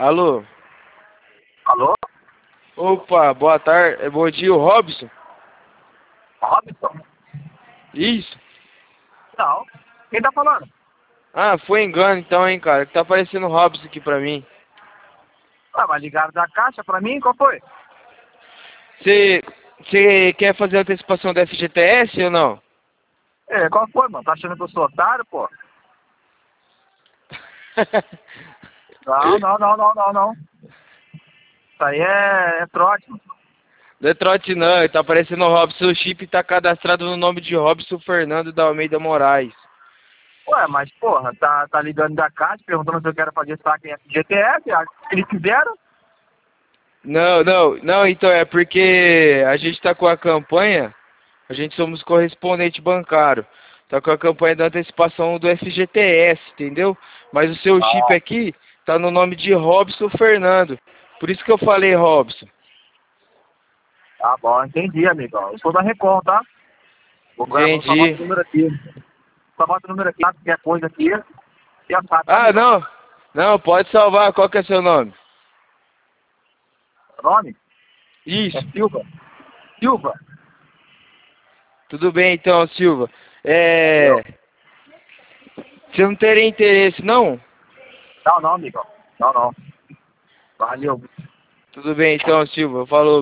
Alô? Alô? Opa, boa tarde. Bom dia, o Robson? Robson? Isso? Não. Quem tá falando? Ah, foi engano então, hein, cara. Que tá aparecendo o Robson aqui pra mim. Ah, mas ligaram da caixa pra mim? Qual foi? Você quer fazer a antecipação da FGTS ou não? É, qual foi, mano? Tá achando que eu sou otário, pô? Não. Isso aí é trote, mano. Não é trote não, tá aparecendo o Robson. O chip tá cadastrado no nome de Robson Fernando da Almeida Moraes. Ué, mas porra, tá ligando da caixa, perguntando se eu quero fazer saque em FGTS, eles quiseram? Não, então é porque a gente tá com a campanha, a gente somos correspondente bancário. Tá com a campanha da antecipação do FGTS, entendeu? Mas o seu chip Ah, aqui tá no nome de Robson Fernando. Por isso que eu falei Robson. tá bom, entendi, amigo. Eu sou da Record, tá? Vou salvar Entendi. o número aqui. Salvar o número aqui, qualquer coisa aqui. Já sabe, tá, Ah, amigo? não. Não, pode salvar. Qual que é seu nome? Nome? É Isso. Silva. Silva? Tudo bem então, Silva. Eu. Você não teria interesse, não? Não, amigo. Não. Valeu. Tudo bem então, Silva. Falou.